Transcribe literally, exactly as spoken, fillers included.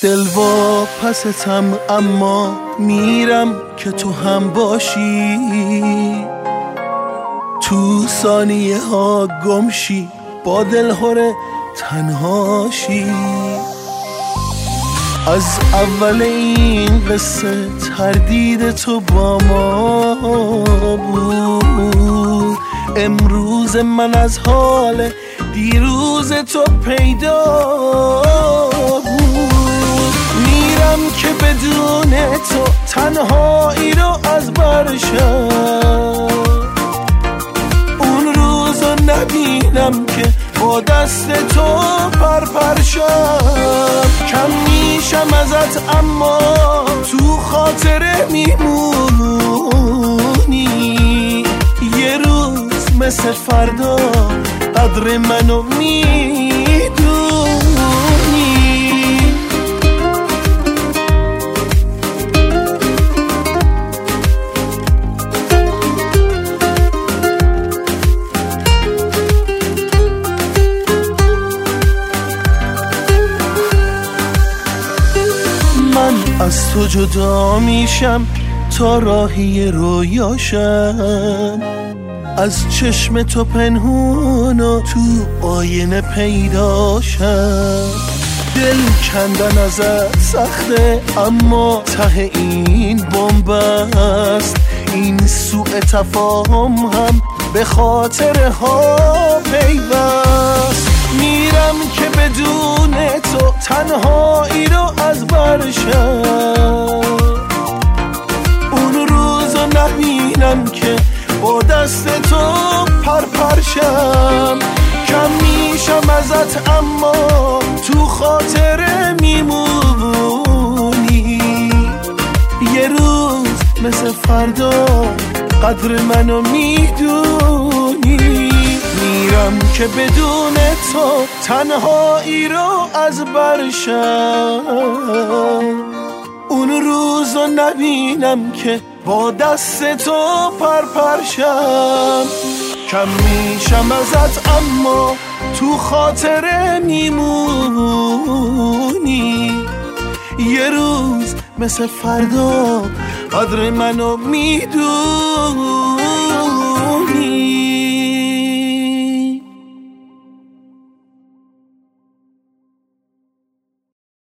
دل وا پستم اما میرم که تو هم باشی، تو ثانیه ها گمشی با دلهوره تنهاشی. از اول این قصه تردید تو با ما بود، امروز من از حال دیروز تو پیدا بود. میرم که بدون تو تنهایی رو از برشم، اون روز رو نبینم که با دست تو پرپر شم. کم میشم ازت اما تو خاطره میمونی، یه روز مثل فردا قدر منو میدونی. من از تو جدا میشم تا راهی رویاشم، از چشم تو پنهون و تو آینه پیداشم. دل کندن ازت سخته اما ته این بمب است، این سوء تفاهم هم به خاطر ها پیوست. میرم که بدون تو تنهایی رو از برشم، اون روز رو نبینم که با دست تو پرپرشم. کم میشم ازت اما تو خاطره میمونی، یه روز مثل فردا قدر منو میدونی. میرم که بدون تو تنهایی رو از برشم، اون روز رو نبینم که با دست تو پرپرشم. کم میشم ازت اما تو خاطره میمونی، یه روز مثل فردا قدر منو میدونی.